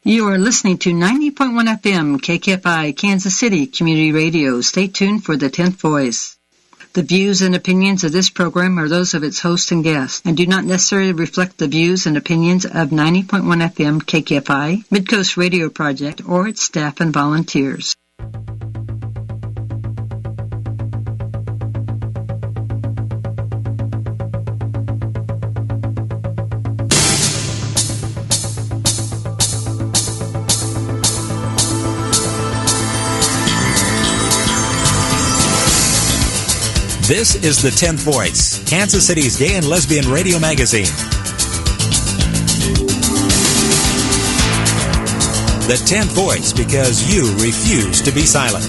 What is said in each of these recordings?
You are listening to 90.1 FM KKFI Kansas City Community Radio. Stay tuned for the 10th Voice. The views and opinions of this program are those of its host and guests and do not necessarily reflect the views and opinions of 90.1 FM KKFI, Midcoast Radio Project, or its staff and volunteers. This is the 10th Voice, Kansas City's gay and lesbian radio magazine. The 10th Voice, because you refuse to be silent.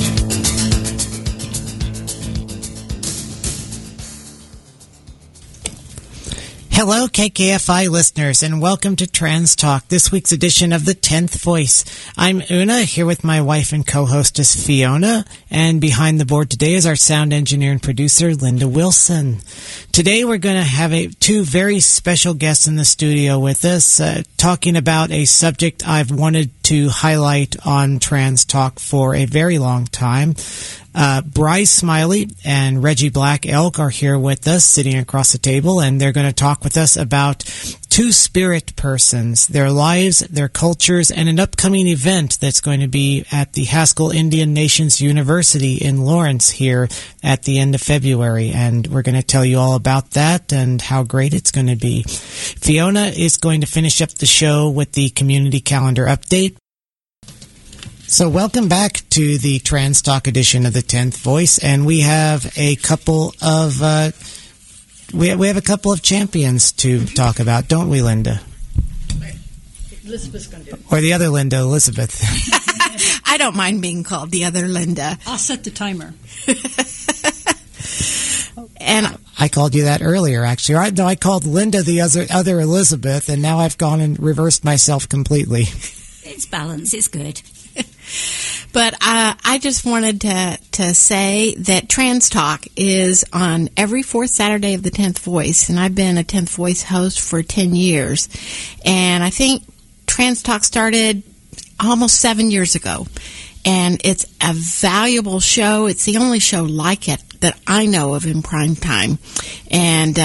Hello, KKFI listeners, and welcome to Trans Talk, this week's edition of the 10th Voice. I'm Una, here with my wife and co-hostess Fiona, and behind the board today is our sound engineer and producer, Linda Wilson. Today we're going to have two very special guests in the studio with us, talking about a subject I've wanted to highlight on Trans Talk for a very long time. Bryce Smiley and Reggie Black Elk are here with us, sitting across the table, and they're going to talk with us about two spirit persons, their lives, their cultures, and an upcoming event that's going to be at the Haskell Indian Nations University in Lawrence here at the end of February. And we're going to tell you all about that and how great it's going to be. Fiona is going to finish up the show with the community calendar update. So welcome back to the Trans Talk edition of the 10th Voice, and we have a couple of we have a couple of champions to talk about, don't we, Linda? Elizabeth's going to do it. Or the other Linda, Elizabeth. I don't mind being called the other Linda. I'll set the timer. And I called you that earlier, actually. No, I called Linda the other Elizabeth, and now I've gone and reversed myself completely. it's balanced. It's good. But I just wanted to say that Trans Talk is on every fourth Saturday of the 10th Voice, and I've been a 10th Voice host for 10 years. And I think Trans Talk started almost 7 years ago, and it's a valuable show. It's the only show like it that I know of in prime time. And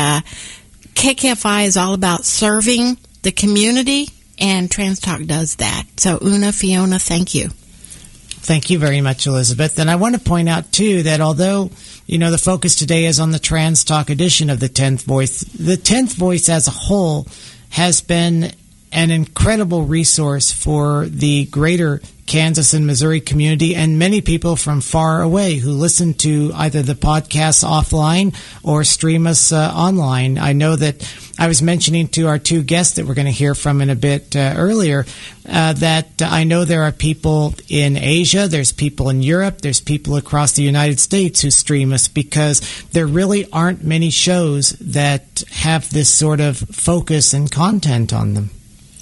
KKFI is all about serving the community, and Trans Talk does that. So, Una, Fiona, thank you. Thank you very much, Elizabeth. And I want to point out, too, that although, the focus today is on the Trans Talk edition of the 10th Voice, the 10th Voice as a whole has been an incredible resource for the greater Kansas and Missouri community and many people from far away who listen to either the podcasts offline or stream us online. I know that I was mentioning to our two guests that we're going to hear from in a bit earlier that I know there are people in Asia, there's people in Europe, there's people across the United States who stream us because there really aren't many shows that have this sort of focus and content on them.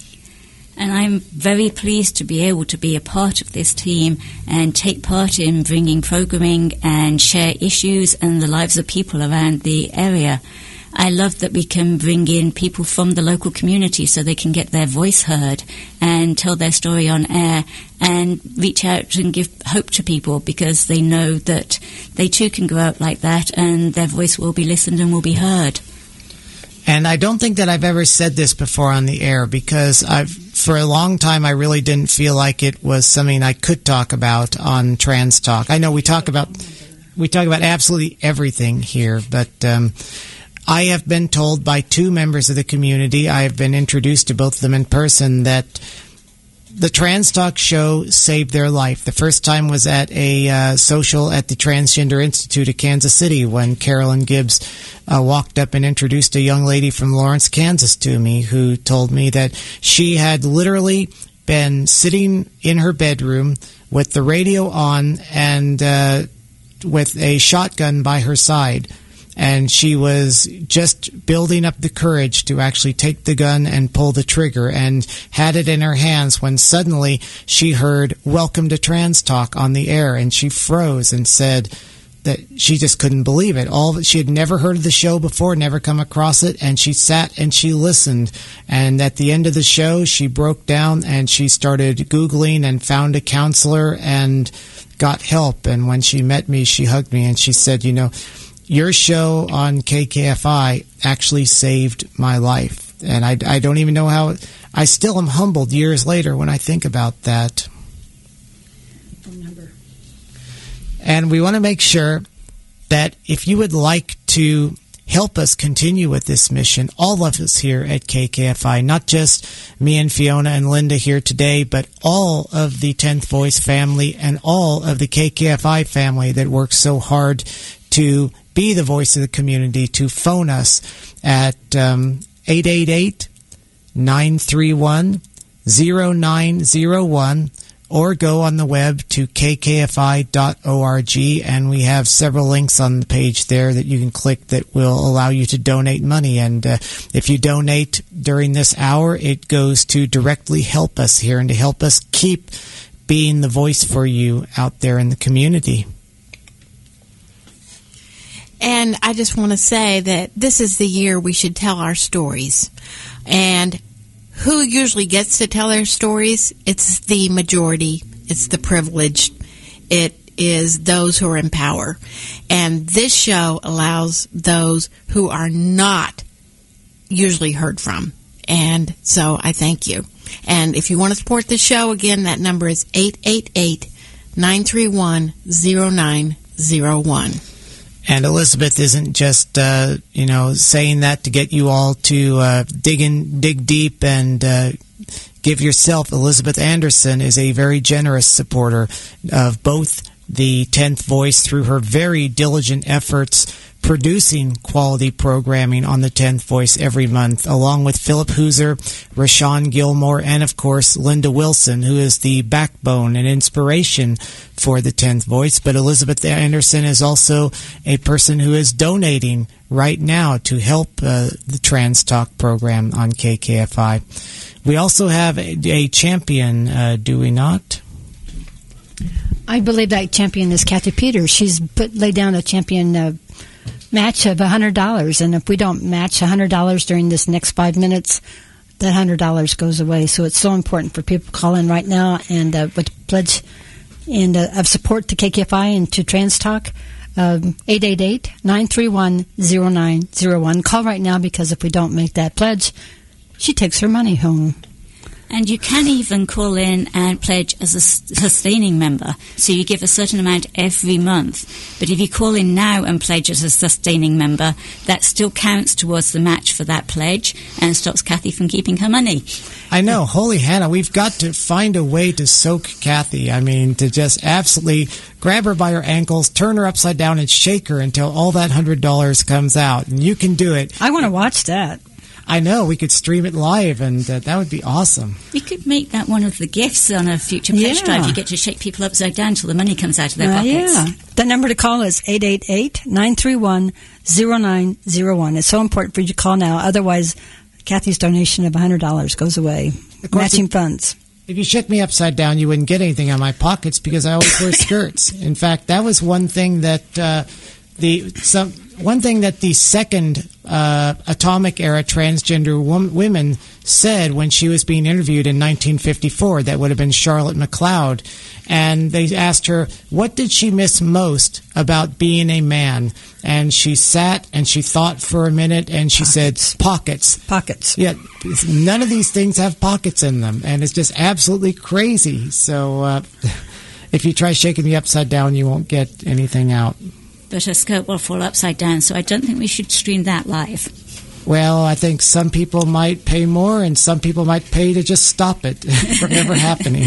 And I'm very pleased to be able to be a part of this team and take part in bringing programming and share issues and the lives of people around the area. I love that we can bring in people from the local community so they can get their voice heard and tell their story on air and reach out and give hope to people because they know that they too can go out like that and their voice will be listened and will be heard. And I don't think that I've ever said this before on the air because for a long time, I really didn't feel like it was something I could talk about on Trans Talk. I know we talk about absolutely everything here, but I have been told by two members of the community, I have been introduced to both of them in person, that the Trans Talk show saved their life. The first time was at a social at the Transgender Institute of Kansas City when Carolyn Gibbs walked up and introduced a young lady from Lawrence, Kansas to me who told me that she had literally been sitting in her bedroom with the radio on and with a shotgun by her side. And she was just building up the courage to actually take the gun and pull the trigger and had it in her hands when suddenly she heard, "Welcome to Trans Talk" on the air. And she froze and said, that she just couldn't believe it. She had never heard of the show before, never come across it, and she sat and she listened. And at the end of the show, she broke down and she started Googling and found a counselor and got help. And when she met me, she hugged me and she said, your show on KKFI actually saved my life. And I don't even know how. I still am humbled years later when I think about that. And we want to make sure that if you would like to help us continue with this mission, all of us here at KKFI, not just me and Fiona and Linda here today, but all of the 10th Voice family and all of the KKFI family that works so hard to be the voice of the community, to phone us at 888-931-0901 or go on the web to kkfi.org, and we have several links on the page there that you can click that will allow you to donate money. And if you donate during this hour, it goes to directly help us here and to help us keep being the voice for you out there in the community. And I just want to say that this is the year we should tell our stories. And who usually gets to tell their stories? It's the majority. It's the privileged. It is those who are in power. And this show allows those who are not usually heard from. And so I thank you. And if you want to support the show, again, that number is 888-931-0901. And Elizabeth isn't just, saying that to get you all to dig deep and give yourself. Elizabeth Anderson is a very generous supporter of both the 10th Voice through her very diligent efforts producing quality programming on the 10th Voice every month, along with Philip Hooser, Rashawn Gilmore, and, of course, Linda Wilson, who is the backbone and inspiration for the 10th Voice. But Elizabeth Anderson is also a person who is donating right now to help the Trans Talk program on KKFI. We also have a champion, do we not? I believe that champion is Kathy Peters. She's laid down a champion match of $100, and if we don't match $100 during this next 5 minutes, that $100 goes away. So it's so important for people to call in right now and with pledge and of support to KKFI and to Trans Talk. 888-931-0901. Call right now, because if we don't make that pledge, she takes her money home. And you can even call in and pledge as a sustaining member. So you give a certain amount every month. But if you call in now and pledge as a sustaining member, that still counts towards the match for that pledge and stops Kathy from keeping her money. I know. Holy Hannah, we've got to find a way to soak Kathy. I mean, to just absolutely grab her by her ankles, turn her upside down, and shake her until all that $100 comes out. And you can do it. I want to watch that. I know. We could stream it live, and that would be awesome. We could make that one of the gifts on a future pledge drive. You get to shake people upside down till the money comes out of their pockets. Yeah. The number to call is 888-931-0901. It's so important for you to call now. Otherwise, Kathy's donation of $100 goes away. Matching funds. If you shook me upside down, you wouldn't get anything out of my pockets because I always wear skirts. In fact, that was one thing that the second atomic era transgender women said when she was being interviewed in 1954. That would have been Charlotte McLeod. And they asked her, what did she miss most about being a man? And she sat and she thought for a minute and she said, pockets. Pockets. Yeah, none of these things have pockets in them. And it's just absolutely crazy. So if you try shaking me upside down, you won't get anything out. But her skirt will fall upside down, so I don't think we should stream that live. Well, I think some people might pay more and some people might pay to just stop it from ever happening.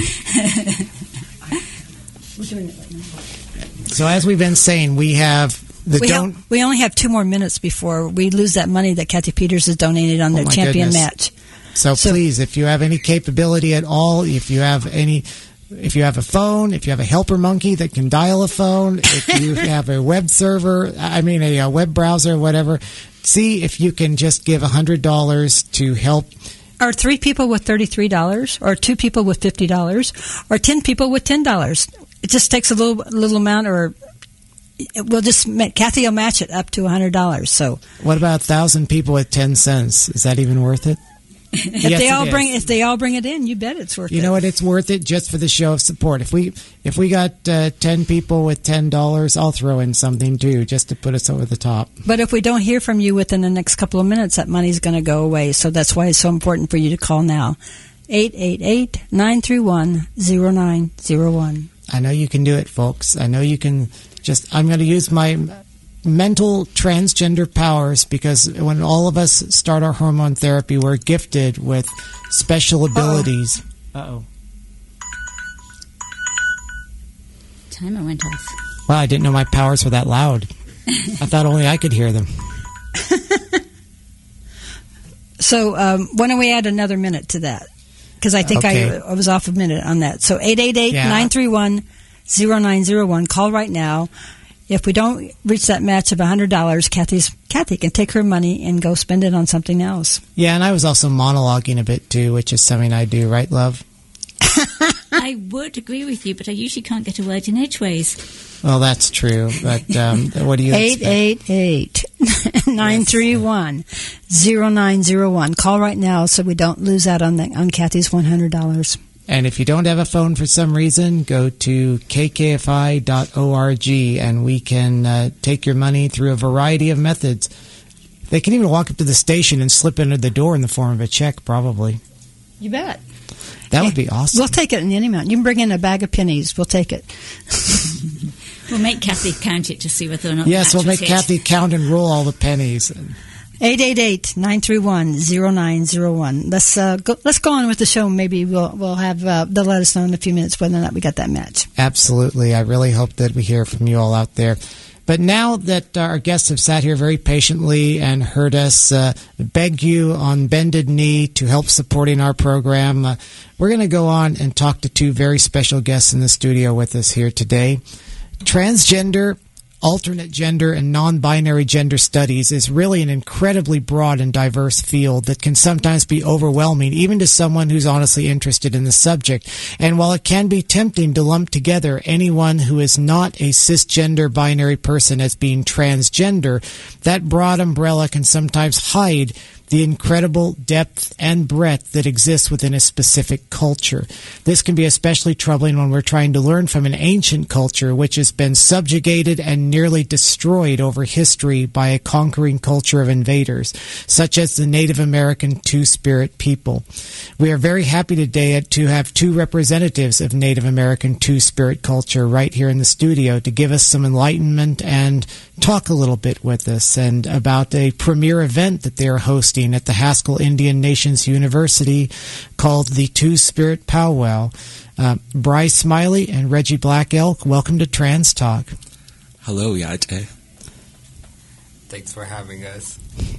We're doing it right now. So as we've been saying, we have we only have 2 more minutes before we lose that money that Kathy Peters has donated on the champion match. So please, if you have any capability at all, if you have a phone, if you have a helper monkey that can dial a phone, if you have a web server, a web browser, whatever, see if you can just give $100 to help. Or 3 people with $33, or 2 people with $50, or 10 people with $10. It just takes a little amount, or Kathy will match it up to $100. So what about 1,000 people with 10 cents? Is that even worth it? If they all bring it in, you bet it's worth it. You know what? It's worth it just for the show of support. If we got 10 people with $10, I'll throw in something too, just to put us over the top. But if we don't hear from you within the next couple of minutes, that money's going to go away. So that's why it's so important for you to call now. 888-931-0901. I know you can do it, folks. I know you can. I'm going to use my mental transgender powers, because when all of us start our hormone therapy, we're gifted with special abilities. Uh-oh. Timer went off. Wow, I didn't know my powers were that loud. I thought only I could hear them. So why don't we add another minute to that? Because I think I was off a minute on that. So 888-931-0901. Call right now. If we don't reach that match of $100, Kathy can take her money and go spend it on something else. Yeah, and I was also monologuing a bit too, which is something I do, right, love? I would agree with you, but I usually can't get a word in edgeways. Well, that's true. But what do you expect? 888-931-0901. Call right now so we don't lose out on Kathy's $100. And if you don't have a phone for some reason, go to kkfi.org and we can take your money through a variety of methods. They can even walk up to the station and slip under the door in the form of a check, probably. You bet. That would be awesome. We'll take it in any amount. You can bring in a bag of pennies. We'll take it. We'll make Kathy count it to see whether or not. Yes, we'll make Kathy count and roll all the pennies. 888-931-0901. Let's go on with the show. Maybe we'll have they'll let us know in a few minutes whether or not we got that match. Absolutely. I really hope that we hear from you all out there. But now that our guests have sat here very patiently and heard us beg you on bended knee to help supporting our program, we're going to go on and talk to two very special guests in the studio with us here today. Transgender, alternate gender, and non-binary gender studies is really an incredibly broad and diverse field that can sometimes be overwhelming, even to someone who's honestly interested in the subject. And while it can be tempting to lump together anyone who is not a cisgender binary person as being transgender, that broad umbrella can sometimes hide the incredible depth and breadth that exists within a specific culture. This can be especially troubling when we're trying to learn from an ancient culture which has been subjugated and nearly destroyed over history by a conquering culture of invaders, such as the Native American Two-Spirit people. We are very happy today to have two representatives of Native American Two-Spirit culture right here in the studio to give us some enlightenment and talk a little bit with us and about a premier event that they are hosting at the Haskell Indian Nations University called the Two-Spirit Powwow. Bryce Smiley and Reggie Black Elk, welcome to Trans Talk. Hello, Yate. Thanks for having us.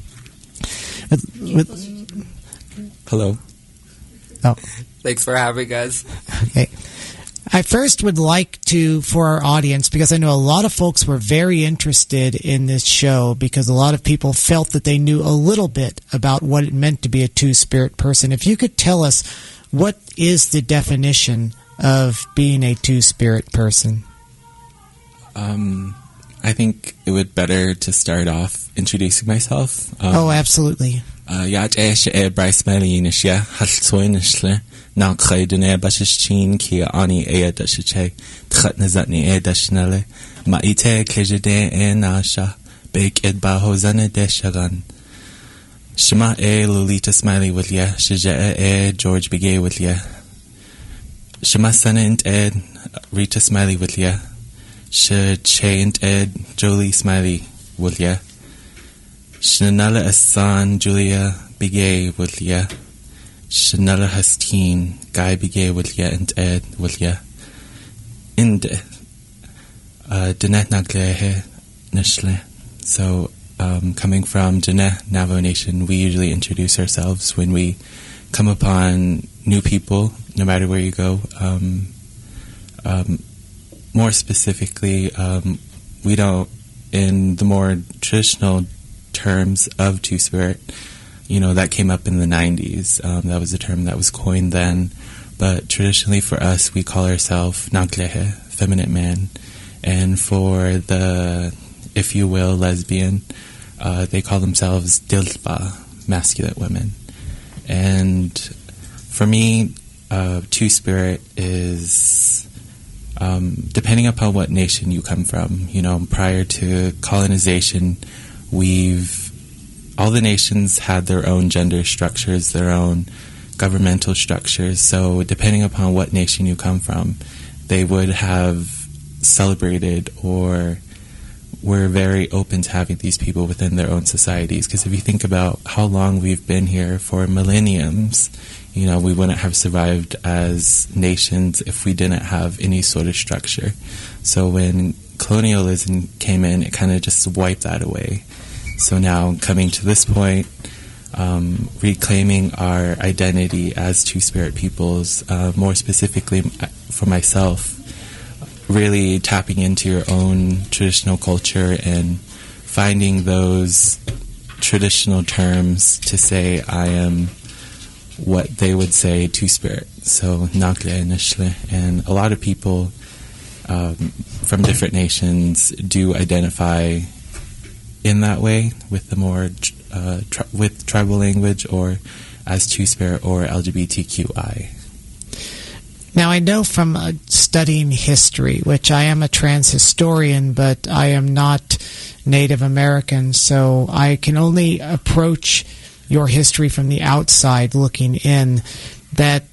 Hello. Oh. Thanks for having us. Okay. I first would like to, for our audience, because I know a lot of folks were very interested in this show because a lot of people felt that they knew a little bit about what it meant to be a two-spirit person. If you could tell us, what is the definition of being a two-spirit person? I think it would be better to start off introducing myself. Absolutely. Bryce Smiley Now Khaydune Bashichin Kia Ani Eadashe, Tratnazatni Edashnale, Maite Klejade e Nasha, Bake Ed Bahozane Deshagan. Shema Lolita Smiley with ya, Shaja George Bigay with ya. Shema Sanant Ed Rita Smiley with ya. Shachant Ed Jolie Smiley with ya. Shanala Asan Julia Bigay with ya. Shanala Hasteen, Guy Bigay with ya and Ed with ya. Inde Dinet Naglehe Nishle. So coming from Dinet Navajo Nation, we usually introduce ourselves when we come upon new people, no matter where you go. More specifically, we don't, in the more traditional terms of Two-Spirit, that came up in the 90s. That was a term that was coined then. But traditionally for us, we call ourselves Naglehe, feminine man. And for the, if you will, lesbian, they call themselves Dilba, masculine women. And for me, Two-Spirit is, depending upon what nation you come from, prior to colonization, all the nations had their own gender structures, their own governmental structures. So depending upon what nation you come from, they would have celebrated or were very open to having these people within their own societies. Because if you think about how long we've been here, for millenniums, we wouldn't have survived as nations if we didn't have any sort of structure. So when colonialism came in, it kind of just wiped that away. So now coming to this point, reclaiming our identity as Two-Spirit peoples, more specifically for myself, really tapping into your own traditional culture and finding those traditional terms to say I am what they would say Two-Spirit. So Nagle Nishle. And a lot of people from different nations do identify in that way with the more with tribal language or as Two-Spirit or LGBTQI. Now, I know from studying history, which I am a trans historian, but I am not Native American, so I can only approach your history from the outside looking in, that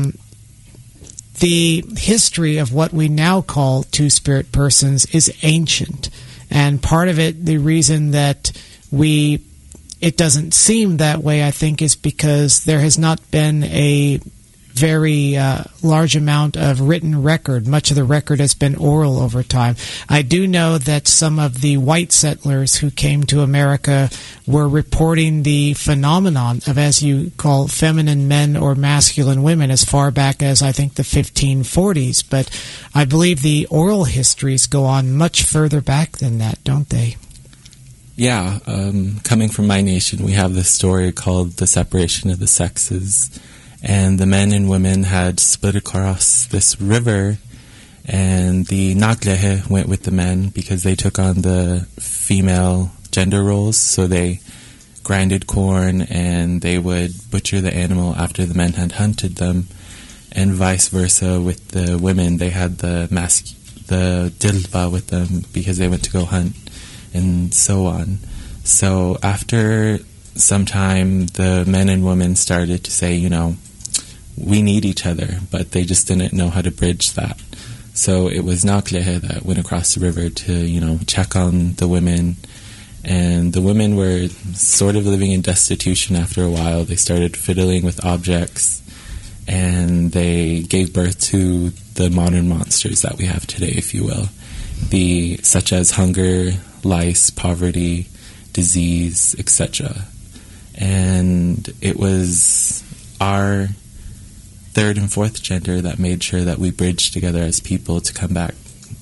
the history of what we now call Two-Spirit persons is ancient. And part of it, the reason that it doesn't seem that way, I think, is because there has not been a very large amount of written record. Much of the record has been oral over time. I do know that some of the white settlers who came to America were reporting the phenomenon of, as you call, feminine men or masculine women as far back as, I think, the 1540s. But I believe the oral histories go on much further back than that, don't they? Yeah. Coming from my nation, we have this story called the separation of the sexes. And the men and women had split across this river, and the Naglehe went with the men because they took on the female gender roles. So they grinded corn and they would butcher the animal after the men had hunted them, and vice versa with the women. They had the Dilba with them because they went to go hunt, and so on. So after some time, the men and women started to say, we need each other, but they just didn't know how to bridge that. So it was Naglehe that went across the river to, check on the women. And the women were sort of living in destitution after a while. They started fiddling with objects, and they gave birth to the modern monsters that we have today, if you will. Such as hunger, lice, poverty, disease, etc. And it was our third and fourth gender that made sure that we bridged together as people to come back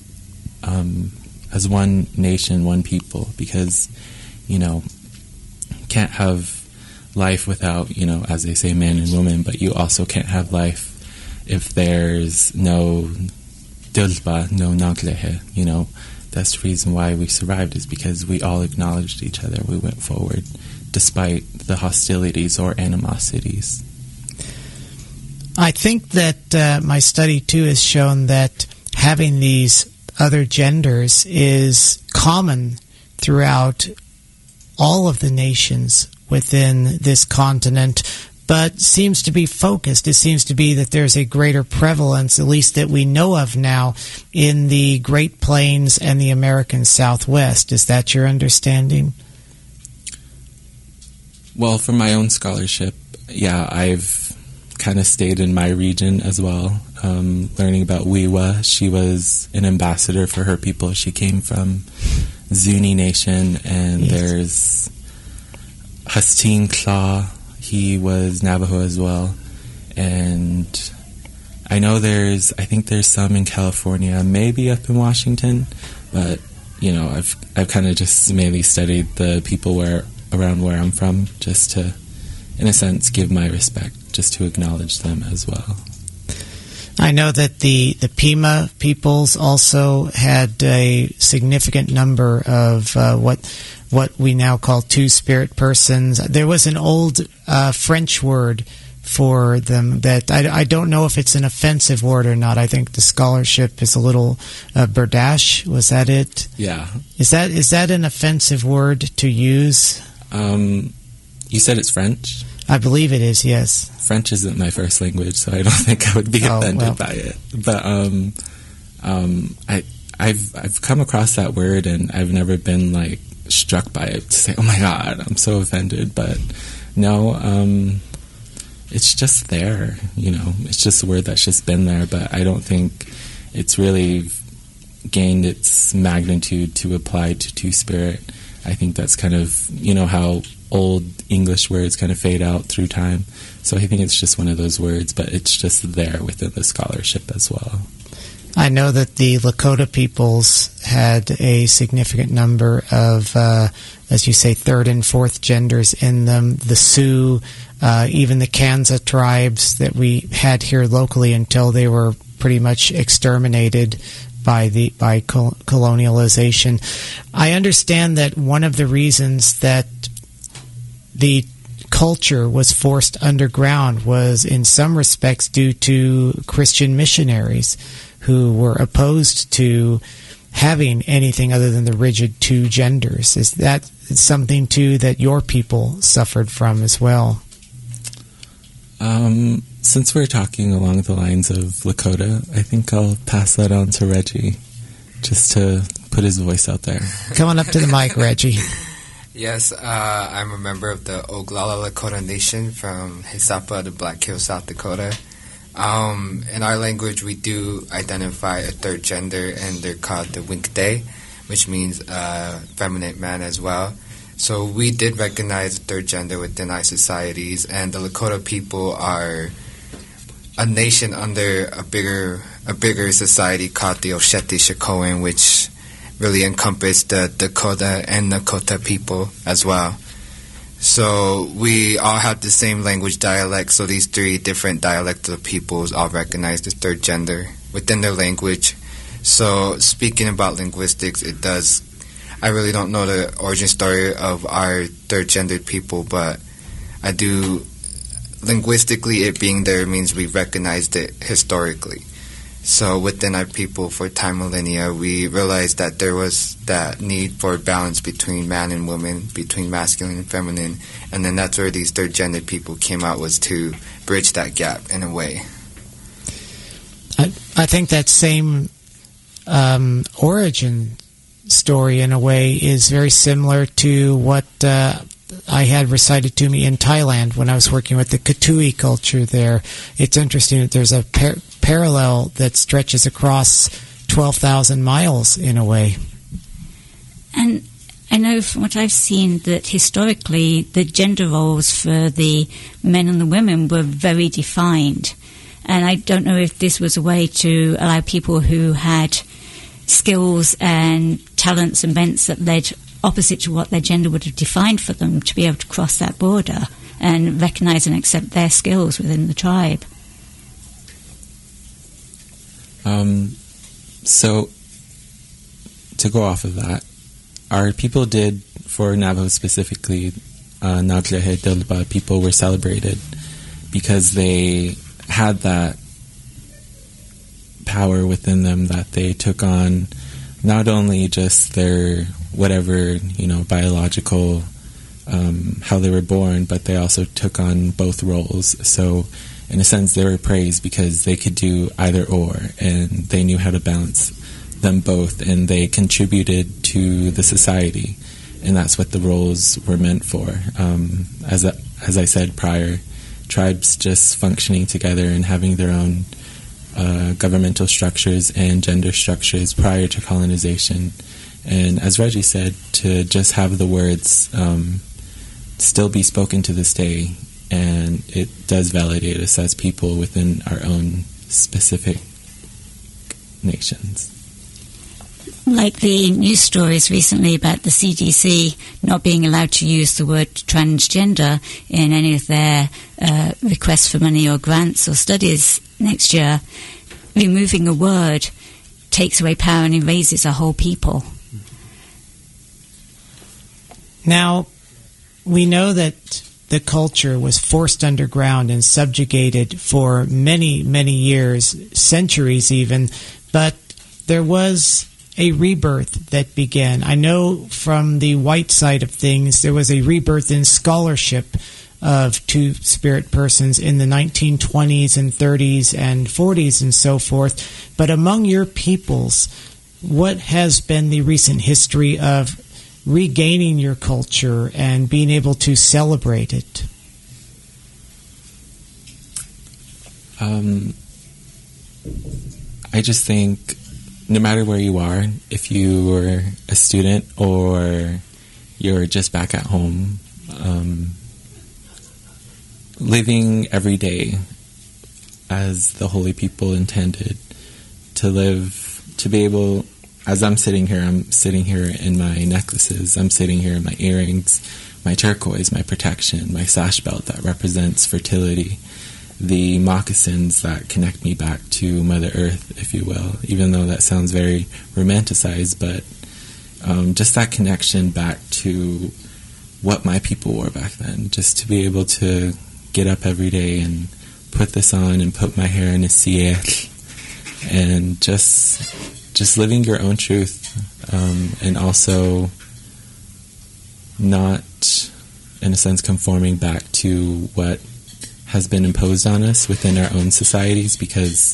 as one nation, one people, because, can't have life without, as they say, man and woman, but you also can't have life if there's no Dilba, no Naglehe, That's the reason why we survived, is because we all acknowledged each other. We went forward despite the hostilities or animosities. I think that my study, too, has shown that having these other genders is common throughout all of the nations within this continent, but seems to be focused. It seems to be that there's a greater prevalence, at least that we know of now, in the Great Plains and the American Southwest. Is that your understanding? Well, from my own scholarship, yeah, I've kind of stayed in my region as well, learning about Wiwa. She was an ambassador for her people. She came from Zuni Nation, and yes. There's Hastine Claw. He was Navajo as well. And I know I think there's some in California, maybe up in Washington, but, I've kind of just mainly studied the people around where I'm from, just to, in a sense, give my respect, just to acknowledge them as well. I know that the Pima peoples also had a significant number of what we now call two-spirit persons. There was an old French word for them that I don't know if it's an offensive word or not. I think the scholarship is a little berdache. Was that it? Yeah. Is that an offensive word to use? You said it's French? I believe it is, yes. French isn't my first language, so I don't think I would be offended by it. But I've come across that word, and I've never been like struck by it to say, "Oh my God, I'm so offended." But no, it's just there. It's just a word that's just been there. But I don't think it's really gained its magnitude to apply to two-spirit. I think that's kind of how old English words kind of fade out through time. So I think it's just one of those words, but it's just there within the scholarship as well. I know that the Lakota peoples had a significant number of, as you say, third and fourth genders in them. The Sioux, even the Kansa tribes that we had here locally until they were pretty much exterminated by colonialization. I understand that one of the reasons that the culture was forced underground was in some respects due to Christian missionaries who were opposed to having anything other than the rigid two genders. Is that something too that your people suffered from as well? Since we're talking along the lines of Lakota, I think I'll pass that on to Reggie, just to put his voice out there. Come on up to the mic, Reggie. Yes, I'm a member of the Oglala Lakota Nation from Hisapa, the Black Hills, South Dakota. In our language, we do identify a third gender, and they're called the Winkte, which means feminine man as well. So we did recognize the third gender within our societies, and the Lakota people are a nation under a bigger society called the Osheti Shikoan, which really encompassed the Dakota and Nakota people as well. So we all have the same language dialect, so these three different dialects of peoples all recognize the third gender within their language. So speaking about linguistics, I really don't know the origin story of our third gendered people, but I do, linguistically it being there means we recognized it historically. So within our people for time millennia, we realized that there was that need for balance between man and woman, between masculine and feminine, and then that's where these third gendered people came out, was to bridge that gap in a way. I think that same origin story in a way is very similar to what I had recited to me in Thailand when I was working with the Katui culture there. It's interesting that there's a parallel that stretches across 12,000 miles in a way. And I know from what I've seen that historically the gender roles for the men and the women were very defined. And I don't know if this was a way to allow people who had skills and talents and bents that led opposite to what their gender would have defined for them to be able to cross that border and recognize and accept their skills within the tribe. So, to go off of that, our people did, for Navajo specifically, Naglehe Dilba people were celebrated because they had that power within them that they took on not only just their whatever, biological, how they were born, but they also took on both roles. So in a sense, they were praised because they could do either or, and they knew how to balance them both, and they contributed to the society, and that's what the roles were meant for. As I said prior, tribes just functioning together and having their own governmental structures and gender structures prior to colonization. And as Reggie said, to just have the words still be spoken to this day, and it does validate us as people within our own specific nations. Like the news stories recently about the CDC not being allowed to use the word transgender in any of their requests for money or grants or studies next year. removing a word takes away power and erases a whole people. Now, we know that the culture was forced underground and subjugated for many, many years, centuries even, but there was a rebirth that began. I know from the white side of things, there was a rebirth in scholarship of two-spirit persons in the 1920s and 30s and 40s and so forth. But among your peoples, what has been the recent history of regaining your culture and being able to celebrate it? I just think no matter where you are, if you were a student or you're just back at home, living every day as the holy people intended, to live, to be able, as I'm sitting here in my necklaces, I'm sitting here in my earrings, my turquoise, my protection, my sash belt that represents fertility, the moccasins that connect me back to Mother Earth, if you will, even though that sounds very romanticized, but just that connection back to what my people wore back then, just to be able to get up every day and put this on and put my hair in a siete and just living your own truth, and also not, in a sense, conforming back to what has been imposed on us within our own societies, because,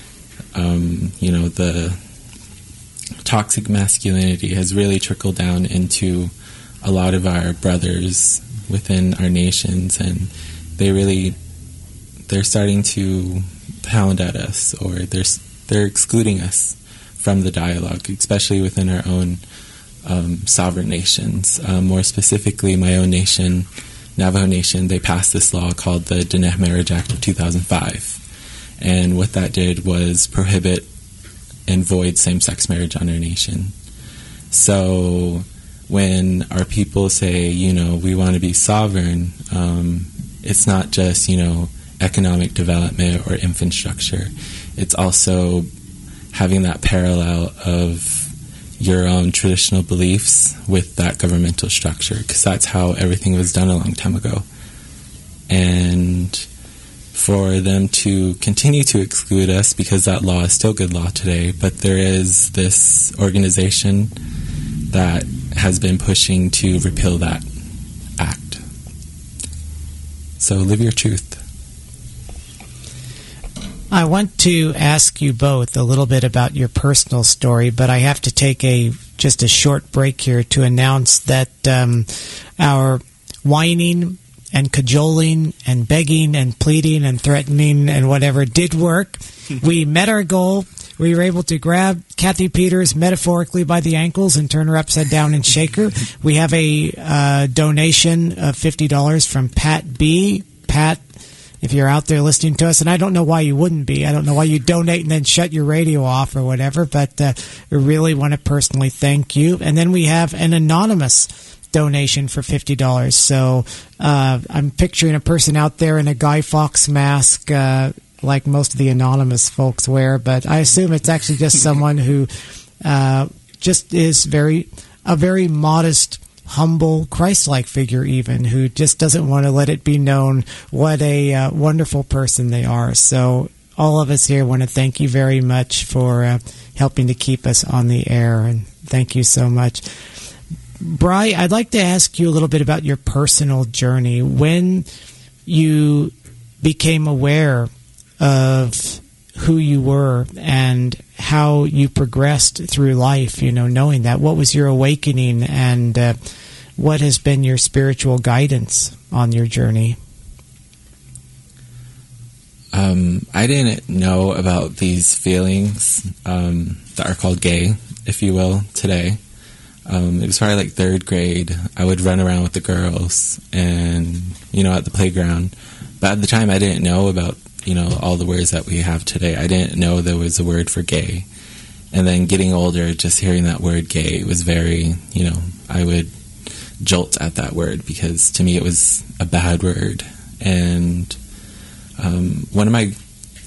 the toxic masculinity has really trickled down into a lot of our brothers within our nations, and they're starting to pound at us, or they're excluding us from the dialogue, especially within our own sovereign nations. More specifically, my own nation, Navajo Nation, they passed this law called the Diné Marriage Act of 2005. And what that did was prohibit and void same-sex marriage on our nation. So when our people say, we want to be sovereign, it's not just, economic development or infrastructure. It's also having that parallel of your own traditional beliefs with that governmental structure, because that's how everything was done a long time ago. And for them to continue to exclude us, because that law is still good law today, but there is this organization that has been pushing to repeal that act. So live your truth. I want to ask you both a little bit about your personal story, but I have to take just a short break here to announce that our whining and cajoling and begging and pleading and threatening and whatever did work. We met our goal. We were able to grab Kathy Peters metaphorically by the ankles and turn her upside down and shake her. We have a donation of $50 from Pat B. Pat, if you're out there listening to us, and I don't know why you wouldn't be. I don't know why you donate and then shut your radio off or whatever, but we really want to personally thank you. And then we have an anonymous donation for $50. So I'm picturing a person out there in a Guy Fawkes mask, like most of the anonymous folks wear, but I assume it's actually just someone who just is a very modest, humble, Christ-like figure even, who just doesn't want to let it be known what a wonderful person they are. So all of us here want to thank you very much for helping to keep us on the air, and thank you so much. Bri, I'd like to ask you a little bit about your personal journey. When you became aware of who you were and how you progressed through life, knowing that, what was your awakening, and what has been your spiritual guidance on your journey? I didn't know about these feelings that are called gay, if you will, today. It was probably like third grade. I would run around with the girls and, at the playground. But at the time, I didn't know about, all the words that we have today. I didn't know there was a word for gay. And then getting older, just hearing that word gay was very, I would jolt at that word, because to me it was a bad word. And one of my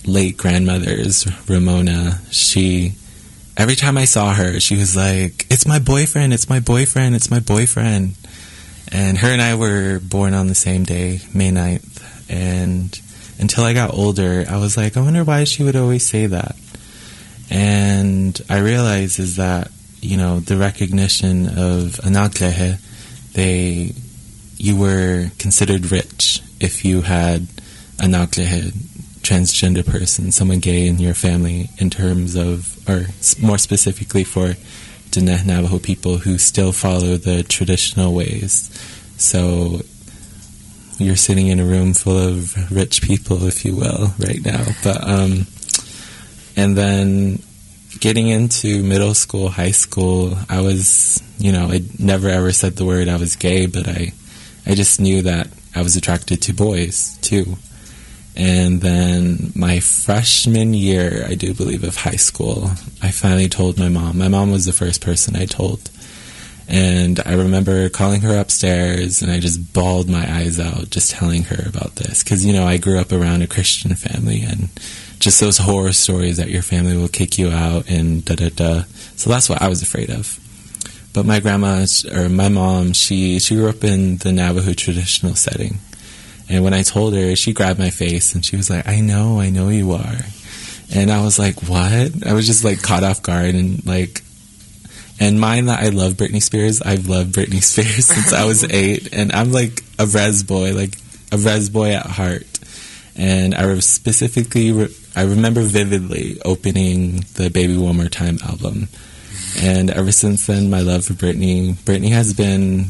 late grandmother's, Ramona, every time I saw her, she was like, "It's my boyfriend, it's my boyfriend, it's my boyfriend." And her and I were born on the same day, May 9th. And until I got older, I was like, I wonder why she would always say that. And I realized is that, the recognition of anaglehe, you were considered rich if you had anaglehe, transgender person, someone gay in your family, in terms of, or more specifically for Diné Navajo people who still follow the traditional ways. So you're sitting in a room full of rich people, if you will, right now. But and then getting into middle school, high school, I was, I never ever said the word I was gay, but I just knew that I was attracted to boys too. And then my freshman year, I do believe, of high school, I finally told my mom. My mom was the first person I told. And I remember calling her upstairs, and I just bawled my eyes out just telling her about this. Because, I grew up around a Christian family, and just those horror stories that your family will kick you out and da-da-da. So that's what I was afraid of. But my grandma, or my mom, she grew up in the Navajo traditional setting. And when I told her, she grabbed my face and she was like, I know you are. And I was like, what? I was just like caught off guard and mind that I love Britney Spears. I've loved Britney Spears since I was 8. And I'm like a res boy at heart. And I remember vividly opening the Baby One More Time album. And ever since then, my love for Britney has been,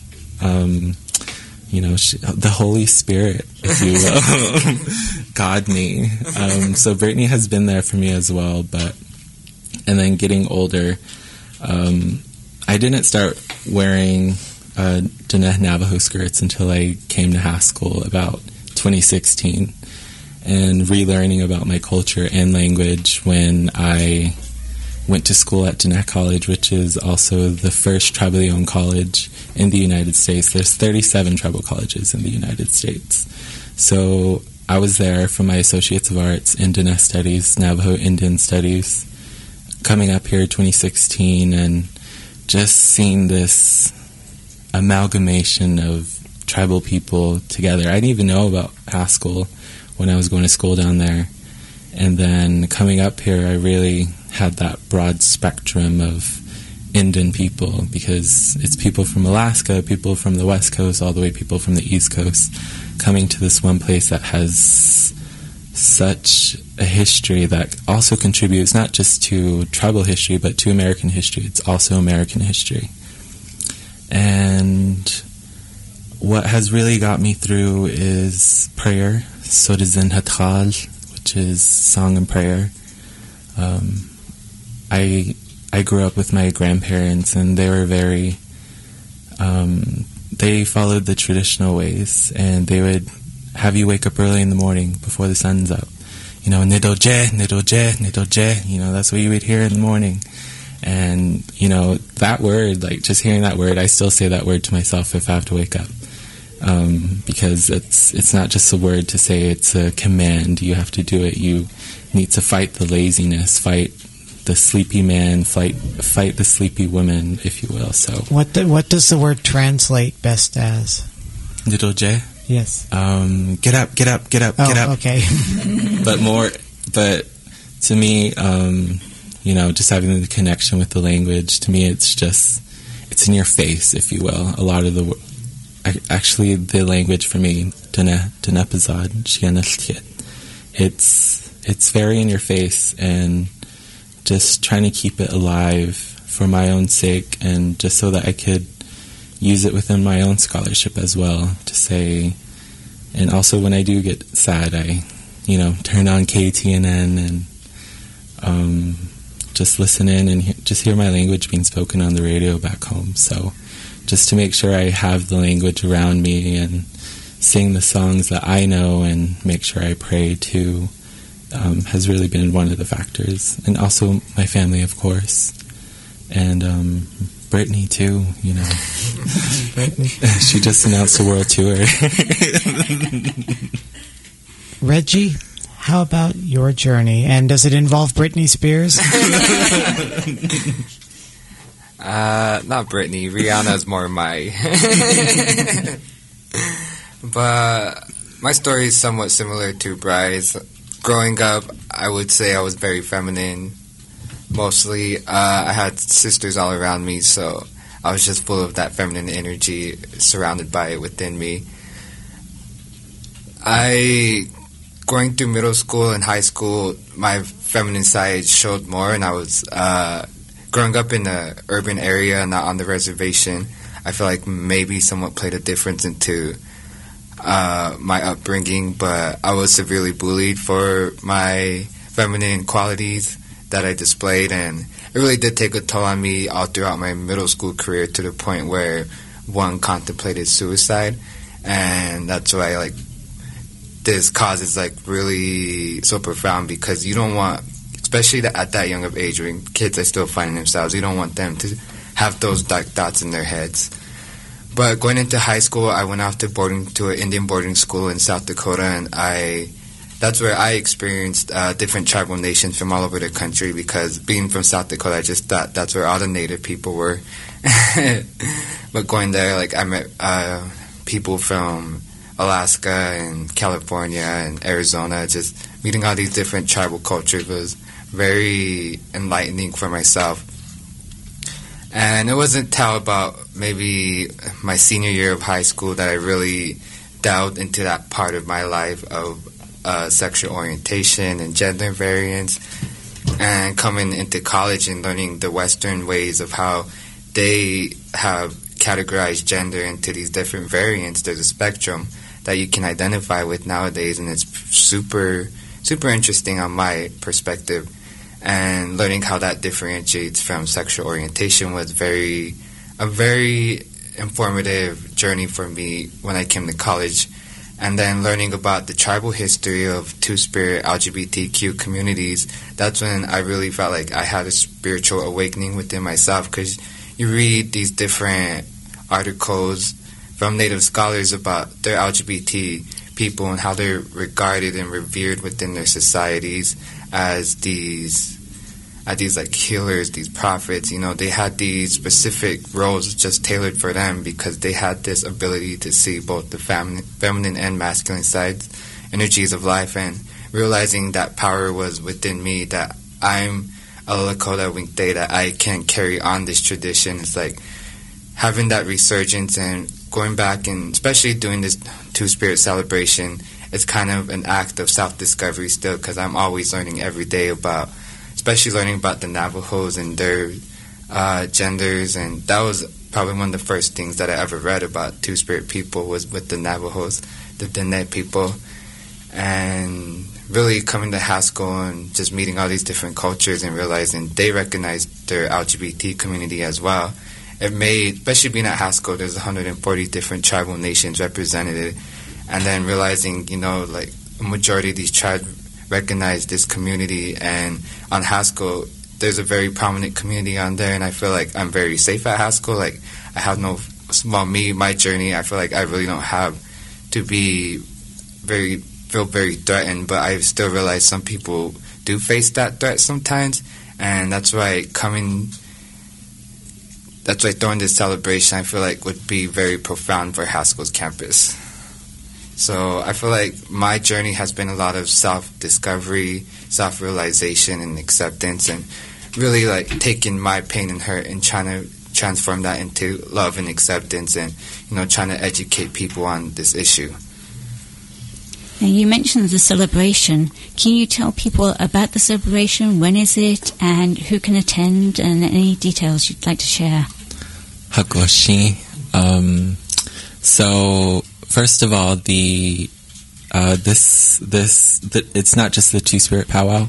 the Holy Spirit, if you will, God me. So Britney has been there for me as well. And then getting older, I didn't start wearing Diné Navajo skirts until I came to Haskell about 2016, and relearning about my culture and language when I went to school at Diné College, which is also the first tribally owned college in the United States. There's 37 tribal colleges in the United States. So I was there for my Associates of Arts in Diné Studies, Navajo Indian Studies, coming up here 2016, and just seeing this amalgamation of tribal people together. I didn't even know about Haskell when I was going to school down there. And then coming up here, I really had that broad spectrum of Indian people, because it's people from Alaska, people from the West Coast, all the way people from the East Coast, coming to this one place that has such a history that also contributes not just to tribal history, but to American history. It's also American history. And what has really got me through is prayer, Sodizin Hatral, which is song and prayer. I grew up with my grandparents, and they were very, they followed the traditional ways, and they would have you wake up early in the morning before the sun's up. Nidoje, nidoje, nidoje, that's what you would hear in the morning. And, that word, just hearing that word, I still say that word to myself if I have to wake up. Because it's not just a word to say, it's a command. You have to do it. You need to fight the laziness, fight the sleepy man, fight the sleepy woman, if you will. So what does the word translate best as? Nidoje? Yes. Get up, get up, get up, get up. Okay. but to me, just having the connection with the language, to me it's in your face, if you will. A lot of actually the language for me, it's very in your face, and just trying to keep it alive for my own sake, and just so that I could use it within my own scholarship as well, to say. And also when I do get sad, I turn on KTNN and just listen in and just hear my language being spoken on the radio back home. So just to make sure I have the language around me and sing the songs that I know and make sure I pray too, has really been one of the factors. And also my family, of course. And Britney too, She just announced a world tour. Reggie, how about your journey? And does it involve Britney Spears? Not Britney. Rihanna's more my. But my story is somewhat similar to Bry's. Growing up, I would say I was very feminine. Mostly, I had sisters all around me, so I was just full of that feminine energy, surrounded by it within me. Going through middle school and high school, my feminine side showed more, and I was growing up in an urban area, not on the reservation. I feel like maybe somewhat played a difference into my upbringing, but I was severely bullied for my feminine qualities that I displayed, and it really did take a toll on me all throughout my middle school career, to the point where one contemplated suicide. And that's why this cause is really so profound, because you don't want, especially at that young of age when kids are still finding themselves, you don't want them to have those dark thoughts in their heads. But going into high school, I went off to an Indian boarding school in South Dakota, and that's where I experienced different tribal nations from all over the country, because being from South Dakota, I just thought that's where all the native people were. But going there, I met people from Alaska and California and Arizona. Just meeting all these different tribal cultures was very enlightening for myself. And it wasn't until about maybe my senior year of high school that I really delved into that part of my life of sexual orientation and gender variance, and coming into college and learning the Western ways of how they have categorized gender into these different variants. There's a spectrum that you can identify with nowadays, and it's super, super interesting on my perspective. And learning how that differentiates from sexual orientation was a very informative journey for me when I came to college. And then learning about the tribal history of Two-Spirit LGBTQ communities, that's when I really felt like I had a spiritual awakening within myself, because you read these different articles from Native scholars about their LGBT people and how they're regarded and revered within their societies as these healers, these prophets. They had these specific roles just tailored for them, because they had this ability to see both the feminine and masculine sides, energies of life, and realizing that power was within me, that I'm a Lakota Winkte, that I can carry on this tradition. It's like having that resurgence and going back, and especially doing this Two-Spirit celebration, it's kind of an act of self-discovery still, because I'm always learning every day especially learning about the Navajos and their genders. And that was probably one of the first things that I ever read about Two-Spirit people, was with the Navajos, the Diné people. And really coming to Haskell and just meeting all these different cultures and realizing they recognize their LGBT community as well. It made, especially being at Haskell, there's 140 different tribal nations represented. And then realizing, a majority of these tribes recognize this community, and on Haskell there's a very prominent community on there, and I feel like I'm very safe at Haskell. I have my journey, I feel like I really don't have to feel very threatened, but I still realize some people do face that threat sometimes, and that's why throwing this celebration, I feel like would be very profound for Haskell's campus. So I feel like my journey has been a lot of self-discovery, self-realization, and acceptance, and really taking my pain and hurt and trying to transform that into love and acceptance, and trying to educate people on this issue. Now, you mentioned the celebration. Can you tell people about the celebration? When is it, and who can attend, and any details you'd like to share? Hakoshi. So first of all, it's not just the Two-Spirit powwow.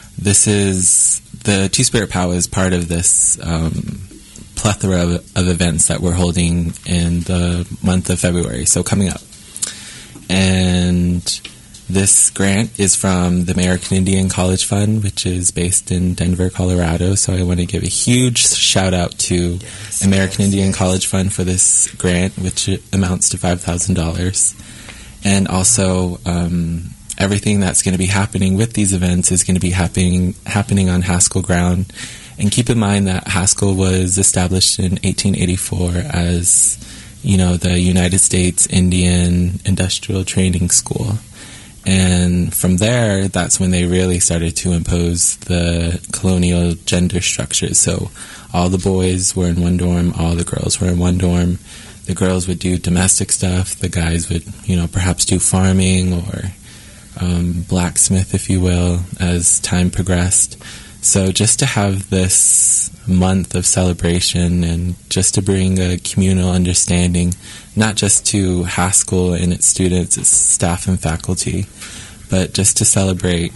The Two-Spirit powwow is part of this plethora of events that we're holding in the month of February, so coming up. And this grant is from the American Indian College Fund, which is based in Denver, Colorado. So I want to give a huge shout out to American Indian College Fund for this grant, which amounts to $5,000. And also, everything that's going to be happening with these events is going to be happening on Haskell ground. And keep in mind that Haskell was established in 1884 as, the United States Indian Industrial Training School. And from there, that's when they really started to impose the colonial gender structures. So all the boys were in one dorm, all the girls were in one dorm. The girls would do domestic stuff. The guys would, perhaps do farming or blacksmith, if you will, as time progressed. So just to have this month of celebration and just to bring a communal understanding, not just to Haskell and its students, its staff and faculty, but just to celebrate,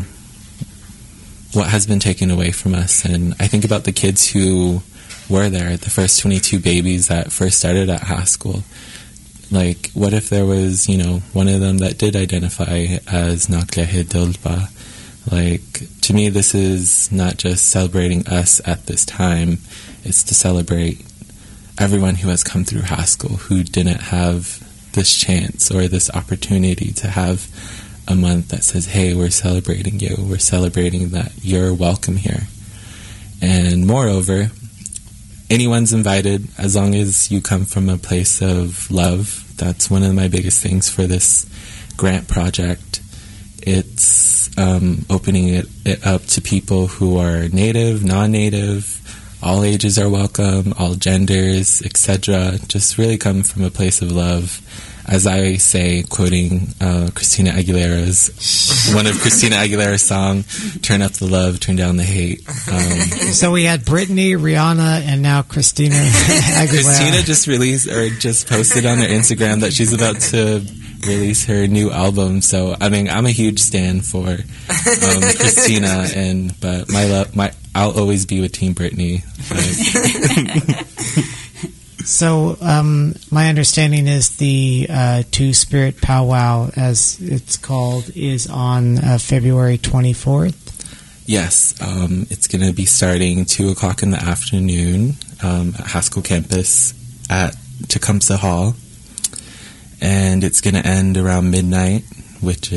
what has been taken away from us. And I think about the kids who were there, the first 22 babies that first started at Haskell. Like, what if there was, one of them that did identify as Naklehe Dolba? Like, to me, this is not just celebrating us at this time, it's to celebrate everyone who has come through Haskell who didn't have this chance or this opportunity to have a month that says, hey, we're celebrating you, we're celebrating that you're welcome here. And moreover, anyone's invited as long as you come from a place of love. That's one of my biggest things for this grant project. It's opening it up to people who are native, non-native, all ages are welcome, all genders, etc. Just really come from a place of love. As I say, quoting Christina Aguilera's, one of Christina Aguilera's song, turn up the love, turn down the hate. So we had Britney, Rihanna, and now Christina Aguilera. Christina just posted on her Instagram that she's about to release her new album. So, I mean, I'm a huge stan for Christina, but I'll always be with Team Britney. So, my understanding is the Two-Spirit Powwow, as it's called, is on February 24th? Yes. It's going to be starting 2 o'clock in the afternoon at Haskell campus at Tecumseh Hall. And it's going to end around midnight, which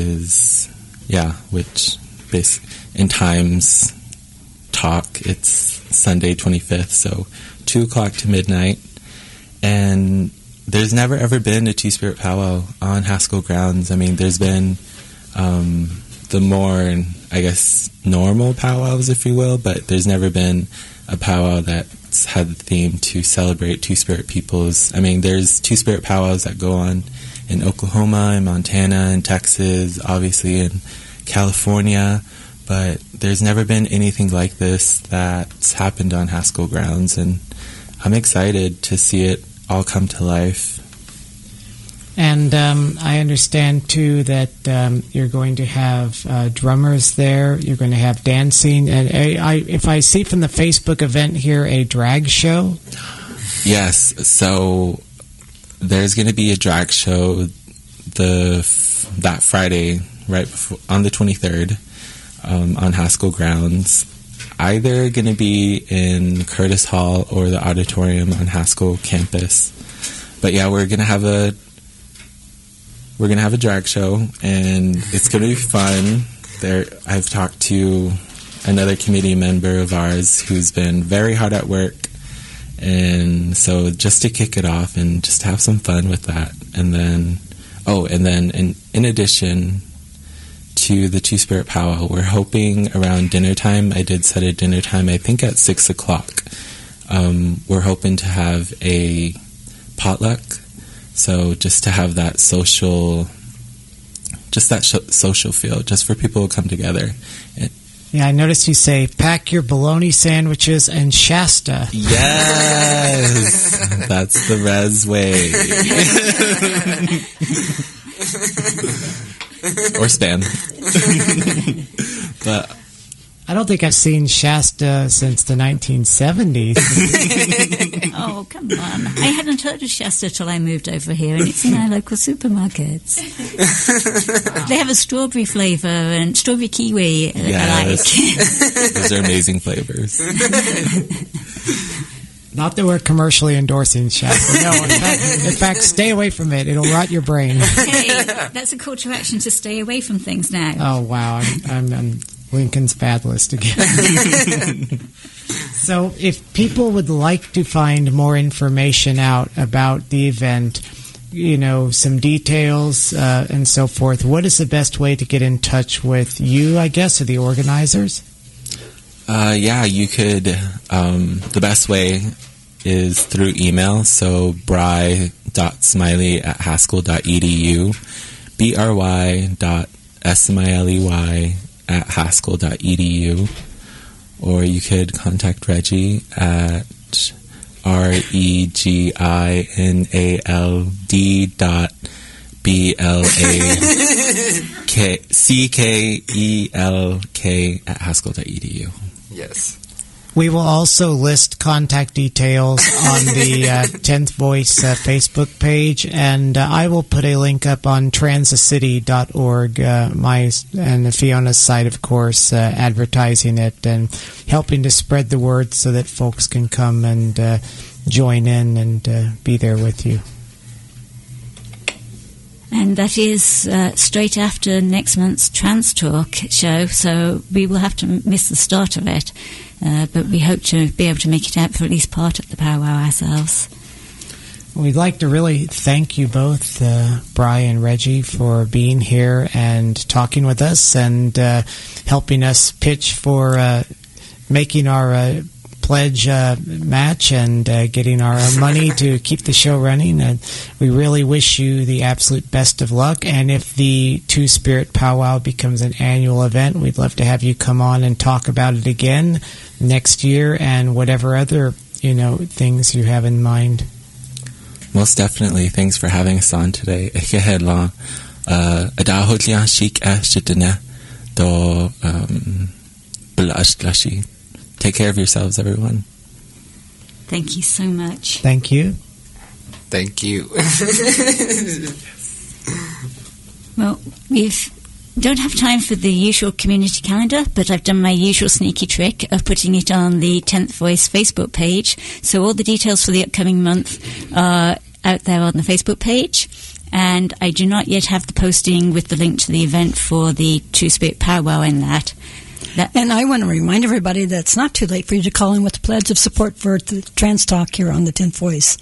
in Times Talk, it's Sunday 25th, so 2 o'clock to midnight. And there's never ever been a Two-Spirit Powwow on Haskell grounds. I mean, there's been the more, I guess, normal powwows, if you will, but there's never been a powwow that's had the theme to celebrate Two-Spirit peoples. I mean, there's Two-Spirit powwows that go on in Oklahoma, in Montana, in Texas, obviously in California, but there's never been anything like this that's happened on Haskell grounds, and I'm excited to see it all come to life. And I understand, too, that you're going to have drummers there, you're going to have dancing, and if I see from the Facebook event here, a drag show? Yes, so there's going to be a drag show that Friday, right before, on the 23rd, on Haskell grounds. Either going to be in Curtis Hall or the auditorium on Haskell campus. But yeah, we're gonna have a drag show, and it's gonna be fun. I've talked to another committee member of ours who's been very hard at work, and so just to kick it off and just have some fun with that, and then in addition to the Two-Spirit Powwow, we're hoping around dinner time. I did set a dinner time, I think at 6 o'clock. We're hoping to have a potluck, so just to have that social feel, just for people to come together. Yeah, I noticed you say, pack your bologna sandwiches and Shasta. Yes! That's the Res way. Or Stan. But I don't think I've seen Shasta since the 1970s. Oh, come on. I hadn't heard of Shasta till I moved over here, and it's in our local supermarkets. Wow. They have a strawberry flavour and strawberry kiwi I like. Those are amazing flavors. Not that we're commercially endorsing Shasta. No, in fact, stay away from it. It'll rot your brain. Hey, that's a call to action to stay away from things now. Oh, wow. I'm on Lincoln's bad list again. So if people would like to find more information out about the event, some details and so forth, what is the best way to get in touch with you, I guess, or the organizers? You could, the best way is through email, so bry.smiley@haskell.edu, bry.smiley@haskell.edu, or you could contact Reggie at regindalckelk@haskell.edu. Yes. We will also list contact details on the 10th Voice Facebook page, and I will put a link up on transicity.org, and Fiona's site, of course, advertising it and helping to spread the word so that folks can come and join in and be there with you. And that is straight after next month's Trans Talk show, so we will have to miss the start of it. But we hope to be able to make it out for at least part of the powwow ourselves. We'd like to really thank you both, Bry and Reggie, for being here and talking with us and helping us pitch for making our pledge match and getting our money to keep the show running. And we really wish you the absolute best of luck. And if the Two Spirit Powwow becomes an annual event, we'd love to have you come on and talk about it again next year and whatever other things you have in mind. Most definitely. Thanks for having us on today. Take care of yourselves, everyone. Thank you so much. Thank you. Thank you. Well, we don't have time for the usual community calendar, but I've done my usual sneaky trick of putting it on the 10th Voice Facebook page. So all the details for the upcoming month are out there on the Facebook page. And I do not yet have the posting with the link to the event for the Two Spirit Powwow in that. And I want to remind everybody that it's not too late for you to call in with a pledge of support for the Trans Talk here on the 10th Voice.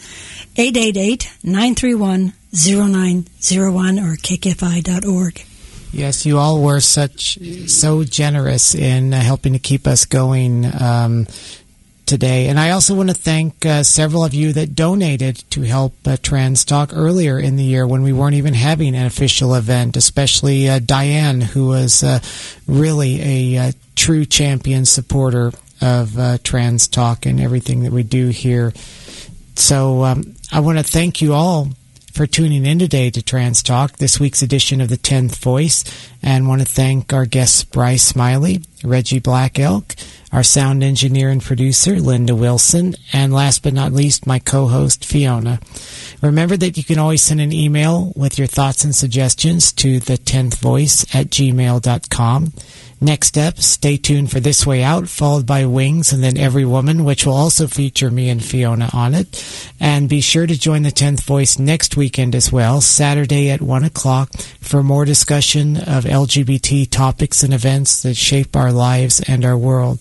888-931-0901 or kkfi.org. Yes, you all were so generous in helping to keep us going today. And I also want to thank several of you that donated to help Trans Talk earlier in the year when we weren't even having an official event, especially Diane, who was really a true champion supporter of Trans Talk and everything that we do here. So I want to thank you all for tuning in today to Trans Talk, this week's edition of the 10th Voice, and want to thank our guests Bryce Smiley, Reggie Black Elk, our sound engineer and producer, Linda Wilson, and last but not least, my co-host, Fiona. Remember that you can always send an email with your thoughts and suggestions to the10thvoice@gmail.com. Next up, stay tuned for This Way Out, followed by Wings, and then Every Woman, which will also feature me and Fiona on it. And be sure to join the 10th Voice next weekend as well, Saturday at 1 o'clock, for more discussion of LGBT topics and events that shape our lives and our world.